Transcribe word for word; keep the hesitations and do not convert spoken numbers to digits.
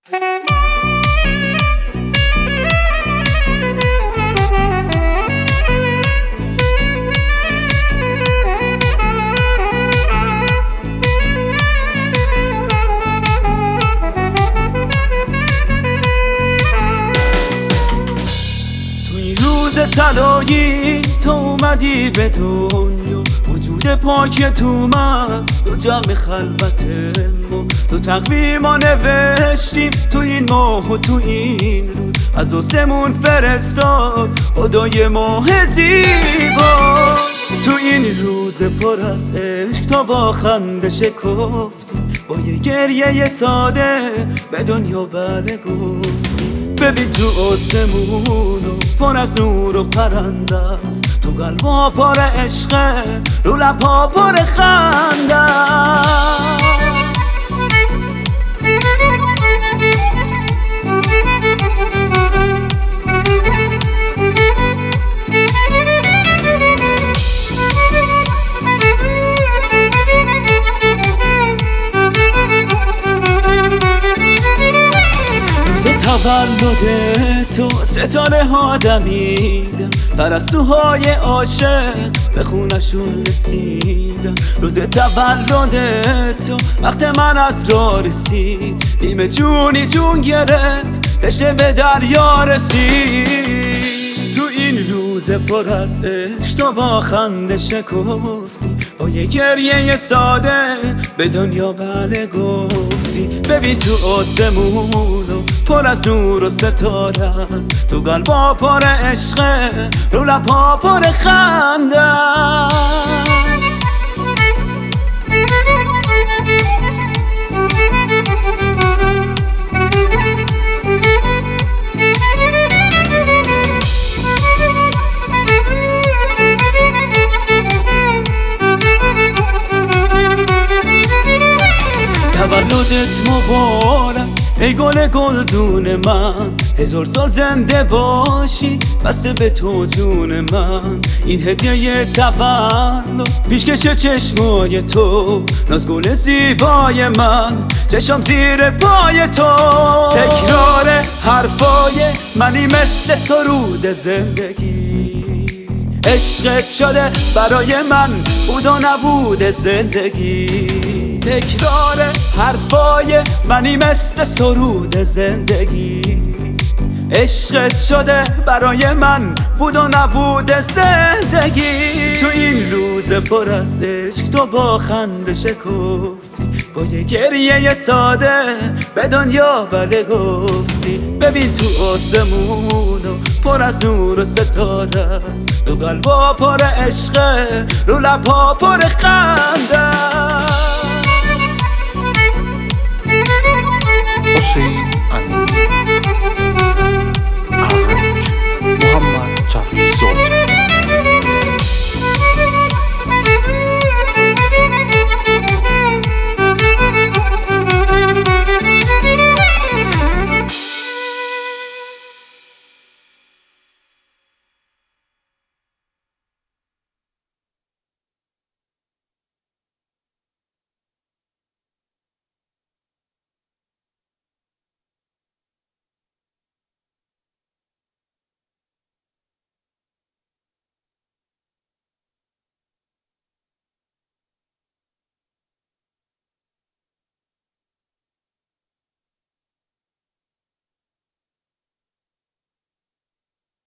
طلایی تو اومدی به دنیا، وجود پاک تو من دو جمع خلوت ما، دو تقویم ما نوشتیم تو این ماه و تو این روز، از آسمون فرستاد خدای ماه زیبا. تو این روز پر از عشق تو با خنده شکفتی، با یه گریه ساده به دنیا بله گفتی. ببین تو آسمونو پر از نور و پرنده است، تو قلبا پر عشقه رو لبا پر خنده است. تولد تو ستاره ها دمیدن، پرستوهای عاشق به خونشون رسیدن. روز تولد تو وقت من از راه رسید، نیمه جونی جون گرفت تشنه به دریا رسید. تو این روز پر از عشق تو با خنده شکفتی، با یه گریه ساده به دنیا بله گفتی. ببین تو آسمونو پر از نور و ستاره است، تو قلبا پر عشقه رو لبا پر خنده است. تولدت مبارک ای گل گلدون من، هزار سال زنده باشی بسته به تو جون من. این هدیه تولد پیشکش چشمای تو، ناز گل زیبای من چشم زیر پای تو. تکرار حرفای منی مثل سرود زندگی، عشقت شده برای من بود و نبود زندگی. تکرار حرفای منی مثل سرود زندگی، عشقت شده برای من بود و نبود زندگی. تو این روز پر از عشق تو با خنده شکفتی، با یه گریه ساده به دنیا بله گفتی. ببین تو آسمونو پر از نور و ستاره است، تو قلبا پر عشقه رو لبا پر خنده.